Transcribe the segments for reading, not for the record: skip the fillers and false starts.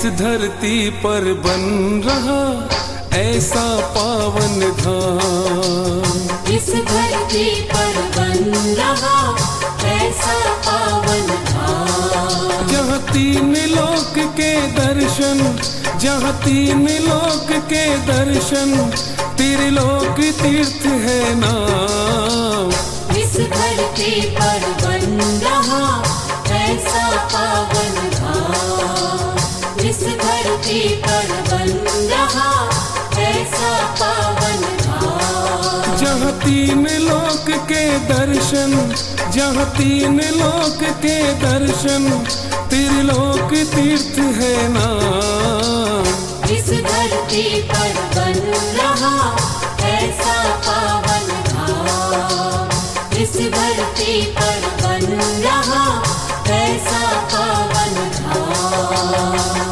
इस धरती पर बन रहा ऐसा पावन धाम। इस धरती पर बन रहा ऐसा पावन धाम। जहाँ तीन लोक के दर्शन, जहाँ तीन लोक के दर्शन, त्रिलोक तीर्थ है नाम। इस धरती पर बन रहा ऐसा पावन धाम। इस धरती पर बन रहा ऐसा पावन धाम। जहाँ तीन लोक के दर्शन, जहाँ तीन लोक के दर्शन, त्रिलोक तीर्थ है नाम। इस धरती पर बन रहा ऐसा पावन धाम। इस धरती पर बन रहा ऐसा पावन धाम।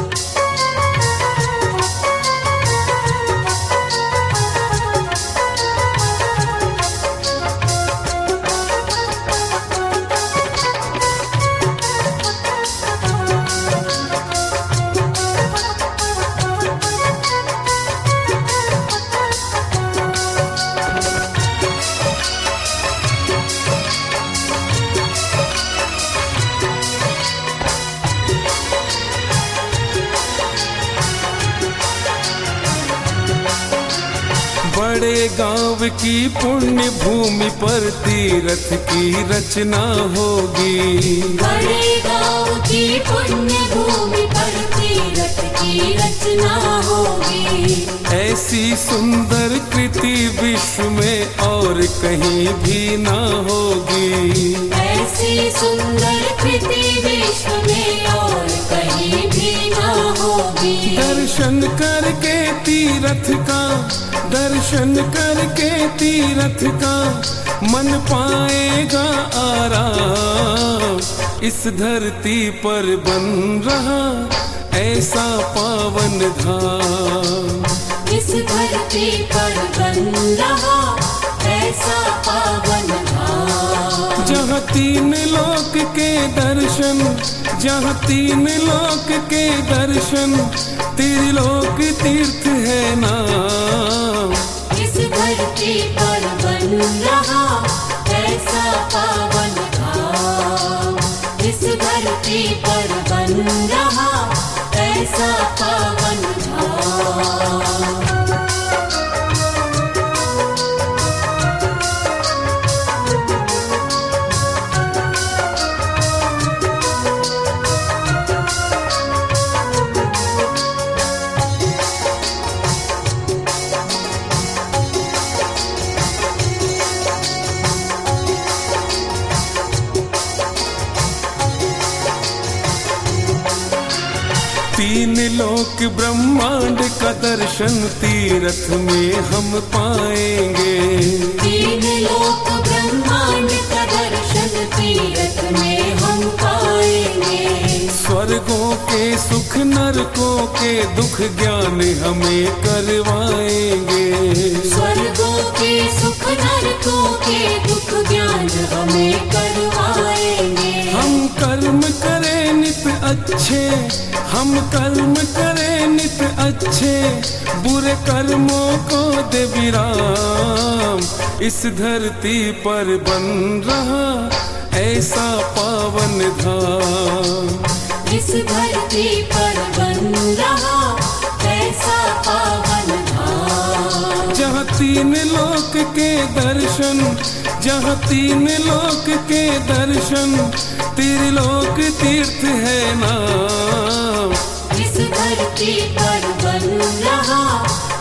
बड़े गांव की पुण्य भूमि पर तीर्थ की रचना होगी। बड़े गांव की पुण्य भूमि पर तीर्थ की रचना होगी। ऐसी सुंदर कृति विश्व में और कहीं भी ना होगी। ऐसी सुंदर कृति विश्व में और कहीं भी ना होगी। दर्शन करके तीर्थ का, दर्शन करके तीर्थ का, मन पाएगा आराम। इस धरती पर बन रहा ऐसा पावन धाम। इस धरती पर बन रहा ऐसा पावन धाम। जहाँ तीन लोक के दर्शन, जहाँ तीन लोक के दर्शन, त्रिलोक तीर्थ है नाम। इस धरती पर बन रहा ऐसा पावन धाम। इस धरती पर बन रहा ऐसा पावन धाम। तीन लोक ब्रह्मांड का दर्शन तीर्थ में हम पाएंगे। तीन लोक ब्रह्मांड का दर्शन तीर्थ में हम पाएंगे। स्वर्गों के सुख नरकों के दुख ज्ञान हमें करवाएंगे। स्वर्गों के सुख नरकों के दुख ज्ञान हमें करवाएंगे। हम कर्म करें नित अच्छे, हम कर्म करें नित अच्छे, बुरे कर्मों को दे विराम। इस धरती पर बन रहा ऐसा पावन धाम। इस धरती पर बन रहा ऐसा पावन धाम। जहाँ तीन लोक के दर्शन, जहाँ तीन लोक के दर्शन, त्रिलोक तीर्थ है नाम। इस धरती पर बन रहा